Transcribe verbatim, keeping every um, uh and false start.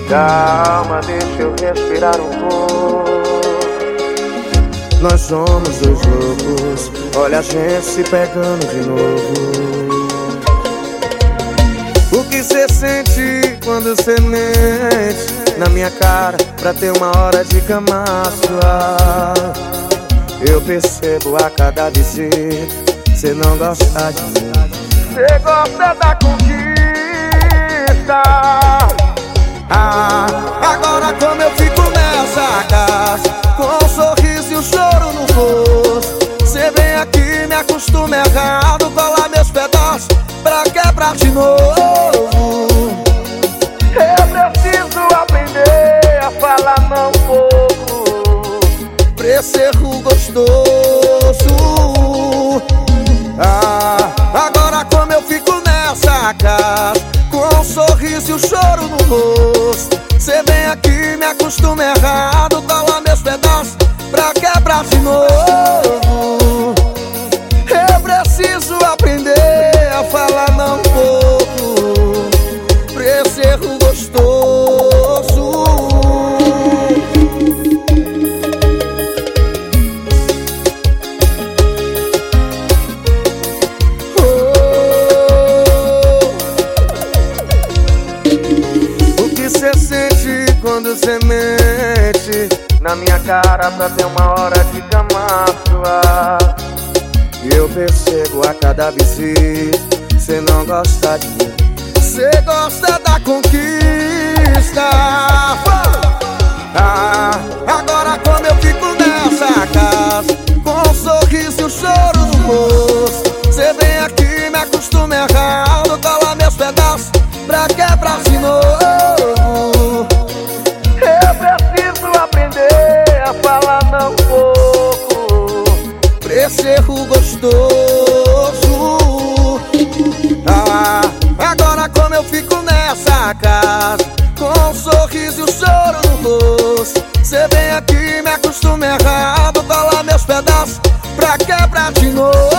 Calma, deixa eu respirar um pouco. Nós somos dois loucos, olha a gente se pegando de novo. O que cê sente quando cê mente na minha cara pra ter uma hora de cama sua? Eu percebo a cada visita, cê não gosta de mim. Cê gosta da conquista. Ah, agora como eu fico nessa casa, com um sorriso e um choro no rosto. Cê vem aqui, me acostuma errado, cola meus pedaços pra quebrar de novo. Eu preciso aprender a falar não pouco, pra esse erro gostoso. Ah, agora como eu fico nessa casa, com um sorriso e um choro no rosto. Cê vem aqui, me acostuma errado, cola meus pedaços pra quebrar de novo. Eu preciso aprender a falar não pouco, pra esse erro gostoso. Cê sente quando cê mente na minha cara pra ter uma hora de cama sua. Eu percebo a cada visita, cê não gosta de mim. Cê gosta da conquista. Ah, agora como eu fico nessa casa, com um sorriso e um choro no rosto. Cê vem aqui, me acostuma errado, cola meus pedaços pra quebrar de novo. Esse erro gostoso. Ah, agora como eu fico nessa casa, com um sorriso e um choro no rosto. Cê vem aqui, me acostuma errado, cola meus pedaços pra quebrar de novo.